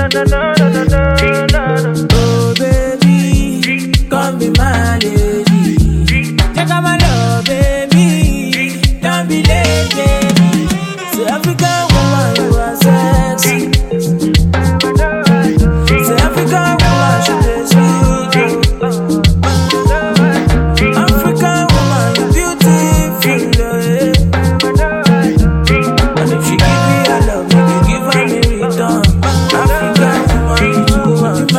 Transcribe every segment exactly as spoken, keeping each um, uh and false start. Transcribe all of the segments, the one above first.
no, no, no, no, no, no. Oh baby, come be my lady. Check out my love, baby. Don't be late, baby. Say African woman, you are sexy. Say African woman, she is sweet. African woman, you beautiful. Yeah. And if she give me her love, make you give her me return. African woman, you too much.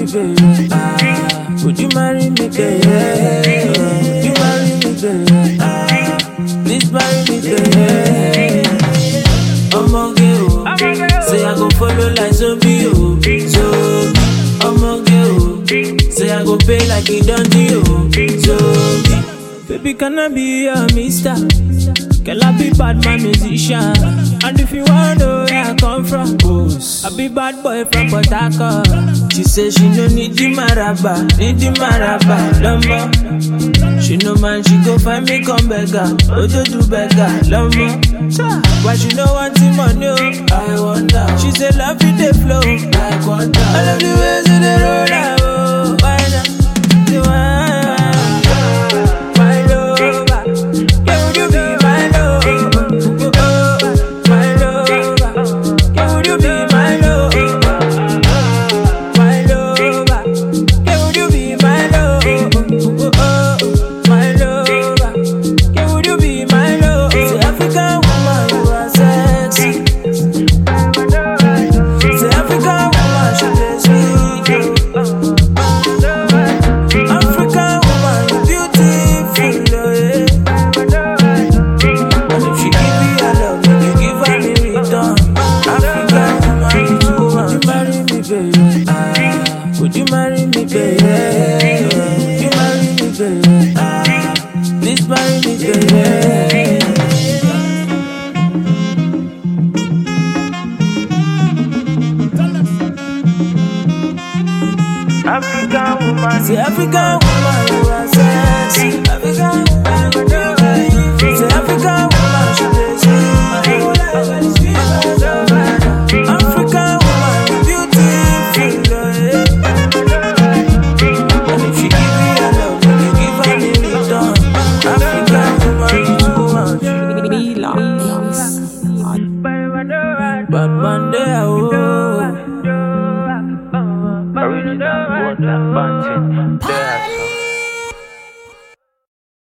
Would you marry me, baby? Ah, would you marry me, baby? Would you marry me, baby? Ah, please marry me, baby. I'ma go, say I go follow like zombie, oh, zombie. I'ma go, say I go pay like it done to you, zombie. Baby, can I be your mister? Can I be bad man musician? And if you want to know where I come from, I be bad boy from Port Harcourt. She say she no need the maraba, need the maraba, lumber. She no man, she go find me come beggar, Ojo do beggar, lumber. Why she no want the money? I wonder. She say love it the flow, like water. I love the ways in the road, oh, why not? The one, my lover, can would you be my lover? Oh, my lover, can would you be my lover? My lover, can would you be my lover? Oh, my lover, can would you be my lover? Say African woman, you are sexy. Say African woman, she is sweet. African woman, you beautiful. Yeah. And if she give me her love, make you give her me return. African woman, you too much. Would you marry me, baby? Ah, would you marry me, baby? Would you marry me, baby? Ah, please marry me, baby. African woman, Say African woman, you